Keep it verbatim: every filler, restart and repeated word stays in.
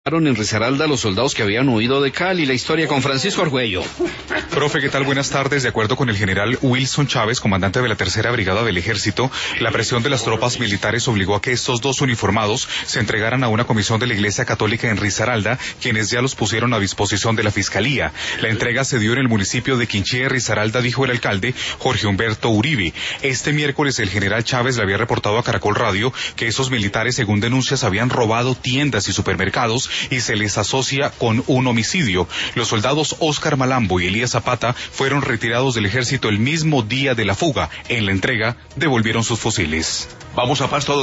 En Risaralda los soldados que habían huido de Cali. La historia con Francisco Argüello. Profe, ¿qué tal? Buenas tardes. De acuerdo con el general Wilson Chávez, comandante de la tercera brigada del ejército, la presión de las tropas militares obligó a que estos dos uniformados se entregaran a una comisión de la Iglesia Católica en Risaralda, quienes ya los pusieron a disposición de la fiscalía. La entrega se dio en el municipio de Quinchía, Risaralda, dijo el alcalde Jorge Humberto Uribe. Este miércoles el general Chávez le había reportado a Caracol Radio que esos militares, según denuncias, habían robado tiendas y supermercados y se les asocia con un homicidio. Los soldados Óscar Malambo y Elías Zapata fueron retirados del ejército el mismo día de la fuga. En la entrega devolvieron sus fusiles. Vamos a Pasto.